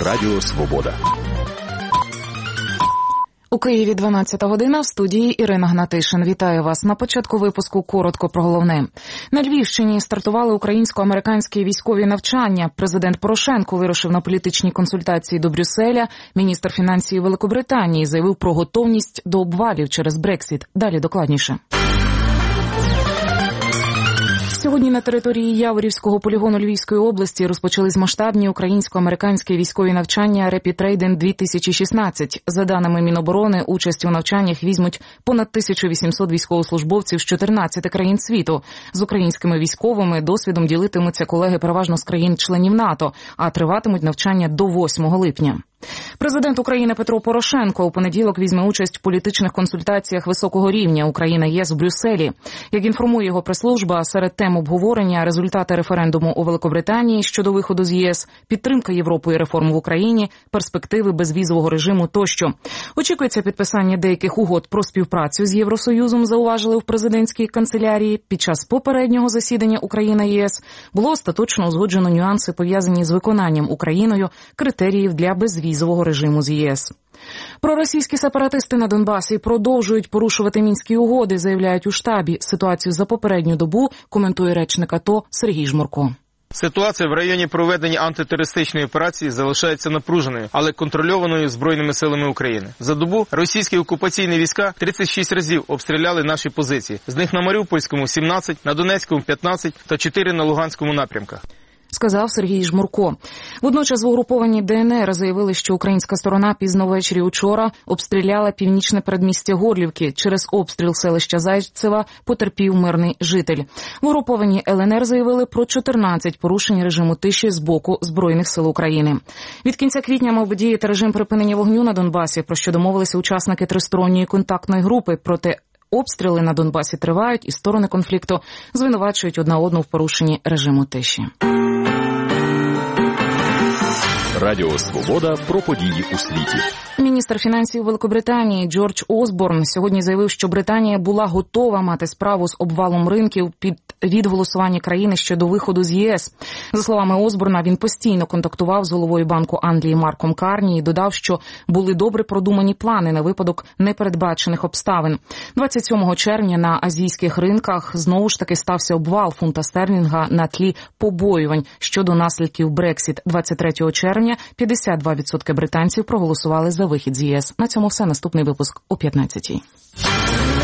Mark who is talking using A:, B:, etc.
A: Радіо Свобода.
B: У Києві 12 година, в студії Ірина Гнатишин. Вітаю вас. На початку випуску коротко про головне. На Львівщині стартували українсько-американські військові навчання. Президент Порошенко вирушив на політичні консультації до Брюсселя. Міністр фінансів Великобританії заявив про готовність до обвалів через Брексіт. Далі докладніше. Сьогодні на території Яворівського полігону Львівської області розпочались масштабні українсько-американські військові навчання Rapid Training 2016. За даними Міноборони, участь у навчаннях візьмуть понад 1800 військовослужбовців з 14 країн світу. З українськими військовими досвідом ділитимуться колеги переважно з країн-членів НАТО, а триватимуть навчання до 8 липня. Президент України Петро Порошенко у понеділок візьме участь в політичних консультаціях високого рівня Україна-ЄС в Брюсселі. Як інформує його прес-служба, серед тем обговорення результати референдуму у Великобританії щодо виходу з ЄС, підтримка Європою реформ в Україні, перспективи безвізового режиму тощо. Очікується підписання деяких угод про співпрацю з Євросоюзом, зауважили в президентській канцелярії. Під час попереднього засідання Україна-ЄС було остаточно узгоджено нюанси, пов'язані з виконанням Україною критеріїв для безвізового режиму з ЄС. Проросійські сепаратисти на Донбасі продовжують порушувати Мінські угоди, заявляють у штабі. Ситуацію за попередню добу коментує речник АТО Сергій Жмурко.
C: Ситуація в районі проведення антитерористичної операції залишається напруженою, але контрольованою Збройними силами України. За добу російські окупаційні війська 36 разів обстріляли наші позиції. З них на Маріупольському – 17, на Донецькому – 15 та 4 на Луганському напрямках.
B: Сказав Сергій Жмурко. Водночас в угрупованні ДНР заявили, що українська сторона пізно ввечері учора обстріляла північне передмістя Горлівки. Через обстріл селища Зайцева потерпів мирний житель. В угрупованні ЛНР заявили про 14 порушень режиму тиші з боку Збройних сил України. Від кінця квітня мав би діяти режим припинення вогню на Донбасі, про що домовилися учасники тристоронньої контактної групи. Проте обстріли на Донбасі тривають і сторони конфлікту звинувачують одна одну в порушенні режиму тиші.
A: Радіо Свобода про події у світі.
B: Міністр фінансів Великобританії Джордж Осборн сьогодні заявив, що Британія була готова мати справу з обвалом ринків від голосування країни щодо виходу з ЄС. За словами Осборна, він постійно контактував з головою Банку Англії Марком Карні і додав, що були добре продумані плани на випадок непередбачених обставин. 27 червня на азійських ринках знову ж таки стався обвал фунта стерлінга на тлі побоювань щодо наслідків Брексіт. 23 червня 52% британців проголосували за вихід з ЄС. На цьому все. Наступний випуск о 15-й.